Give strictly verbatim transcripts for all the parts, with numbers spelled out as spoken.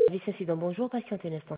Service incident, bonjour, patientez un instant.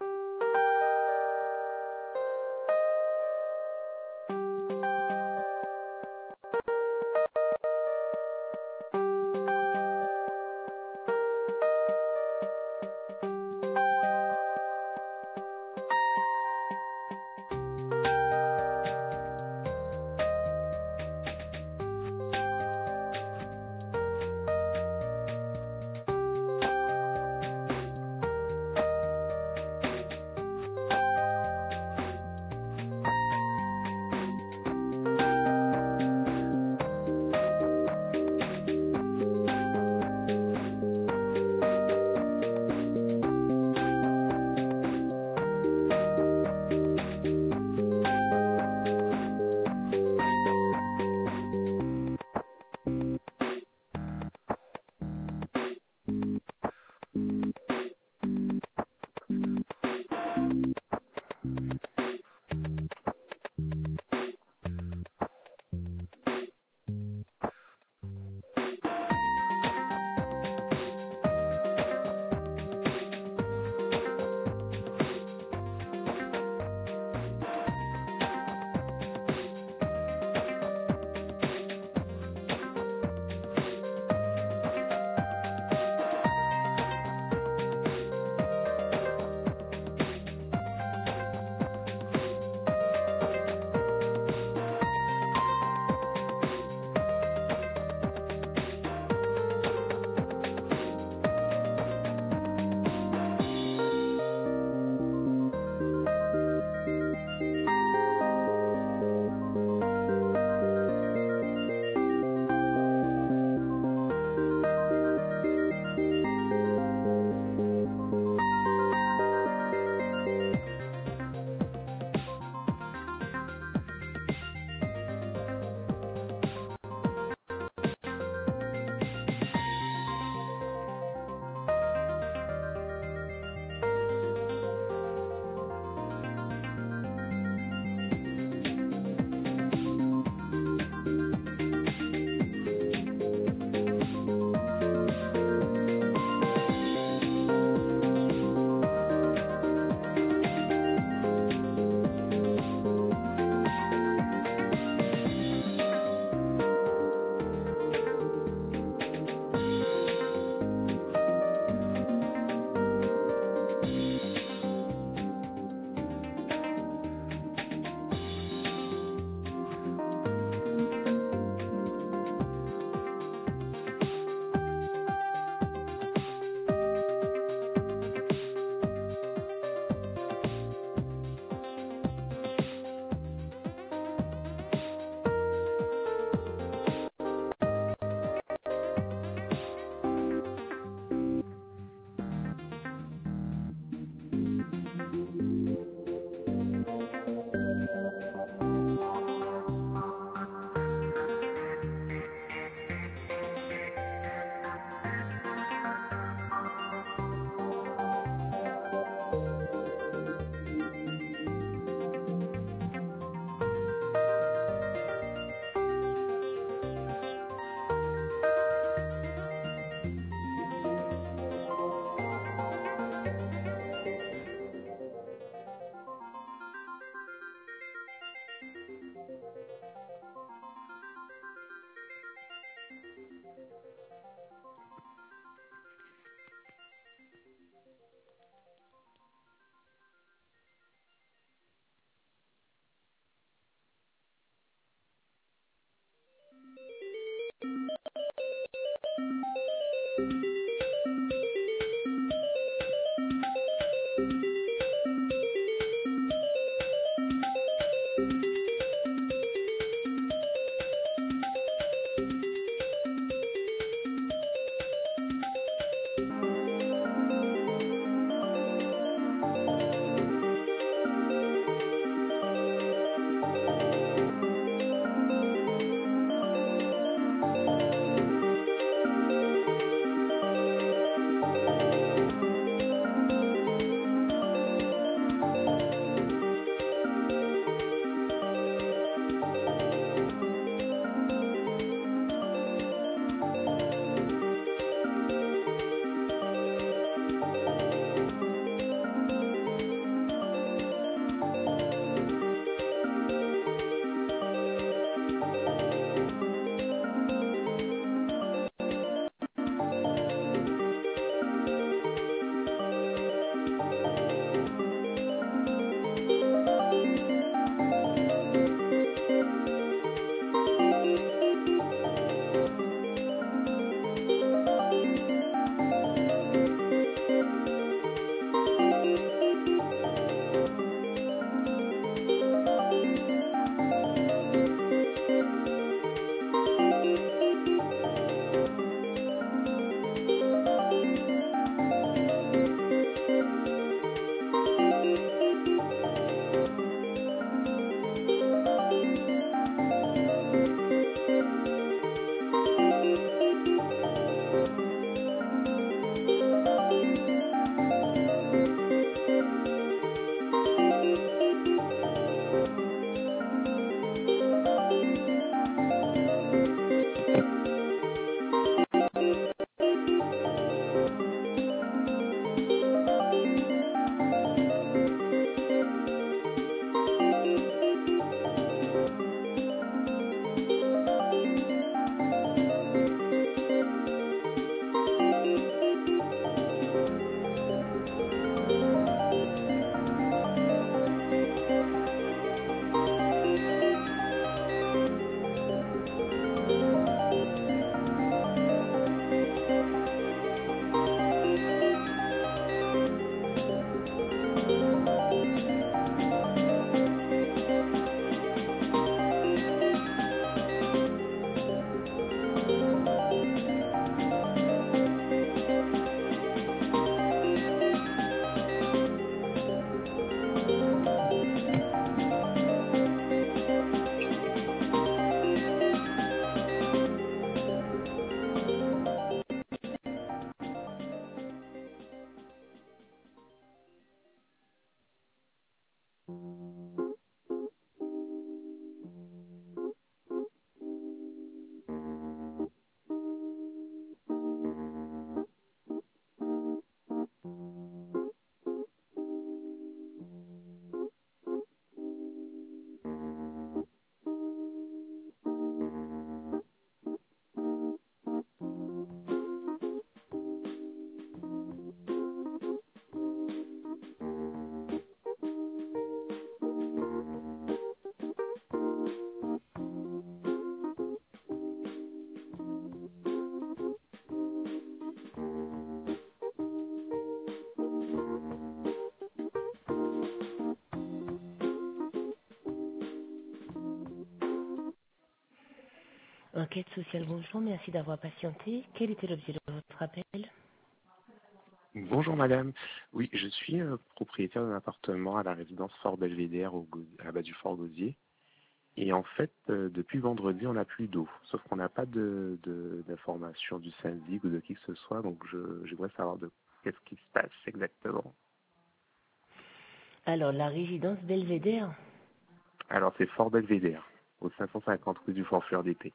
Enquête sociale, bonjour, merci d'avoir patienté. Quel était l'objet de votre appel? Bonjour madame. Oui, je suis euh, propriétaire d'un appartement à la résidence Fort Belvédère au Gau- à la base du Fort Gauzier. Et en fait, euh, depuis vendredi, on n'a plus d'eau. Sauf qu'on n'a pas de, de, d'informations du syndic ou de qui que ce soit. Donc je, j'aimerais savoir de qu'est-ce qui se passe exactement. Alors, la résidence Belvédère, Alors c'est Fort Belvédère, au cinq cent cinquante rue du Fort Fleur d'Épée.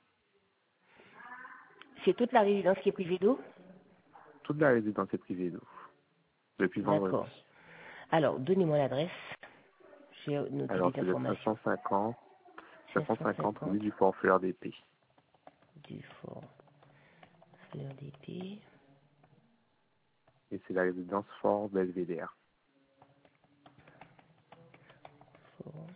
c'est toute la résidence qui est privée d'eau? Toute la résidence est privée d'eau. Depuis vendredi. D'accord. Alors, donnez-moi l'adresse. J'ai noté Alors des c'est le informations. cinq cent cinquante, cinq cent cinquante rue cinq cent cinquante du Fort Fleur d'Épée. du Fort Fleur d'Épée. Et c'est la résidence Fort Belvédère. Fort.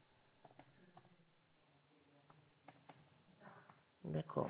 D'accord.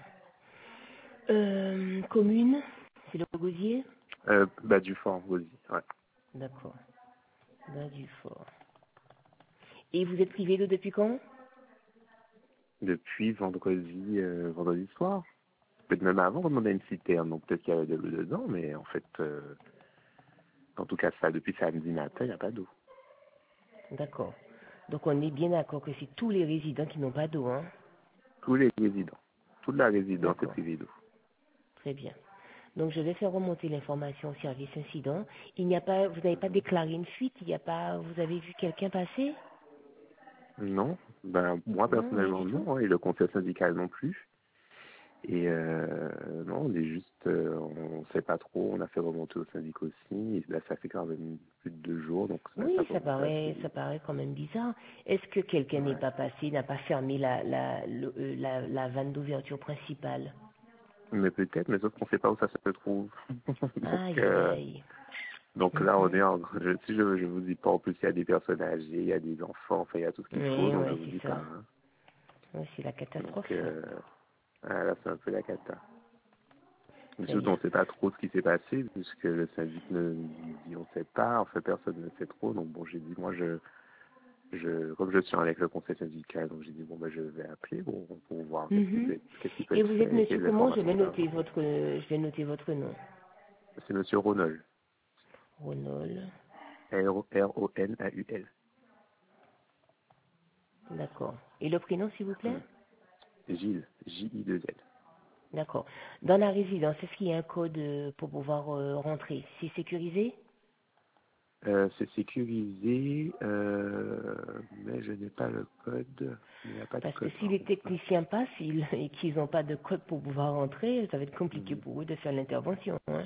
Euh, commune, c'est le Gauzier? Euh, bah du Fort Gauzier, ouais. D'accord. Bas du Fort. Et vous êtes privé d'eau depuis quand? Depuis vendredi, euh, vendredi soir. Peut-être même avant, on a une citerne, donc peut-être qu'il y avait de l'eau dedans, mais en fait, euh, en tout cas, ça, depuis samedi matin, il n'y a pas d'eau. D'accord. Donc on est bien d'accord que c'est tous les résidents qui n'ont pas d'eau, hein? Tous les résidents, toute la résidence est D'accord. privée d'eau. Très bien. Donc je vais faire remonter l'information au service incident. Il n'y a pas, vous n'avez pas déclaré une fuite, il n'y a pas, vous avez vu quelqu'un passer? Non, ben moi Non, rien personnellement du tout. non, et le conseil syndical non plus. Et euh, non, on est juste, euh, on ne sait pas trop, on a fait remonter au syndic aussi, et là ça fait quand même plus de deux jours, donc ça, ça Oui, ça commence à paraît, assez. ça paraît quand même bizarre. Est-ce que quelqu'un n'est Ouais. pas passé, n'a pas fermé la, la, le- euh, la, la vanne d'ouverture principale? Mais peut-être, mais sauf qu'on ne sait pas où ça se trouve. donc, Aïe, aïe, euh, aïe. donc là, on Mhm. est en, je, si je, je vous dis pas, en plus, il y a des personnes âgées, il y a des enfants, enfin, il y a tout ce qu'il faut, Oui, donc je ouais, vous c'est dis pas. ça. Hein. Ouais, c'est la Donc, catastrophe. euh, ah, là, c'est un peu la cata. Mais Très surtout, bien. on ne sait pas trop ce qui s'est passé, puisque le syndic ne dit on ne sait pas, en fait, personne ne sait trop. Donc, bon, j'ai dit, moi, je, je, comme je suis avec le conseil syndical, donc j'ai dit, bon, ben, je vais appeler pour, pour voir qu'est-ce qui peut Mhm. être, qu'est-ce qui peut Et être vous êtes fait et monsieur quelles comment? Je informations vais on peut noter avoir. votre, je vais noter votre nom. C'est monsieur Ronol. Ronald. R O N A U L. D'accord. Et le prénom, s'il vous plaît? Gilles, J I deux L. D'accord. Dans la résidence, est-ce qu'il y a un code euh, pour pouvoir euh, rentrer? C'est sécurisé? Euh, c'est sécurisé, euh, mais je n'ai pas le code. Il n'y a pas de Parce que code si par les contre. techniciens passent ils- et qu'ils n'ont pas de code pour pouvoir rentrer, ça va être compliqué Mhm. pour eux de faire l'intervention, hein.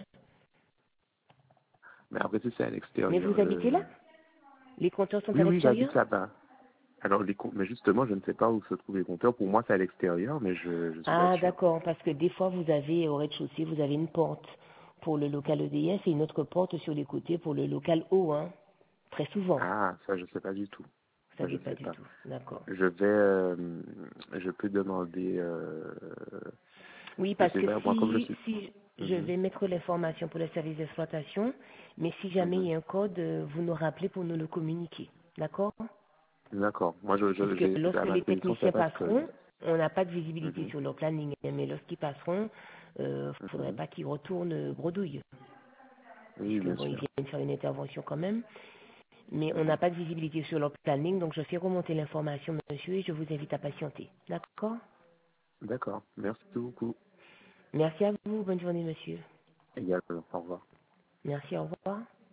Mais après, si c'est à Mais l'extérieur. vous habitez là? Le... Les compteurs sont Oui, à oui, l'extérieur? j'habite là-bas. Alors, les com- mais justement, je ne sais pas où se trouvent les compteurs. Pour moi, c'est à l'extérieur, mais je ne suis pas Ah, sûr. d'accord, parce que des fois, vous avez, au rez-de-chaussée, vous avez une porte pour le local E D F et une autre porte sur les côtés pour le local O, hein. Très souvent. Ah, ça, je ne sais pas du tout. Vous Ça, je savez ne pas sais du pas. tout. D'accord. Je vais, euh, je peux demander, euh, Oui, je parce sais que pas, moi, comme je si, suis. si je Mhm, vais mettre l'information pour le service d'exploitation, mais si jamais il mhm. y a un code, euh, vous nous rappelez pour nous le communiquer. D'accord? D'accord. Moi, je, je, Puisque j'ai, à lorsque ma les connaissance, il n'y a techniciens pas de code. passeront, on n'a pas de visibilité Mhm, sur leur planning, hein, mais lorsqu'ils passeront, il ne faudrait mhm. pas qu'ils retournent bredouille, Oui, puisque bien bon, ils sûr. viennent faire une intervention quand même. Mais on n'a Mhm. pas de visibilité sur leur planning, donc je fais remonter l'information, monsieur, et je vous invite à patienter. D'accord? D'accord. Merci beaucoup. Merci à vous, bonne journée, monsieur. Également. Au revoir. Merci, au revoir.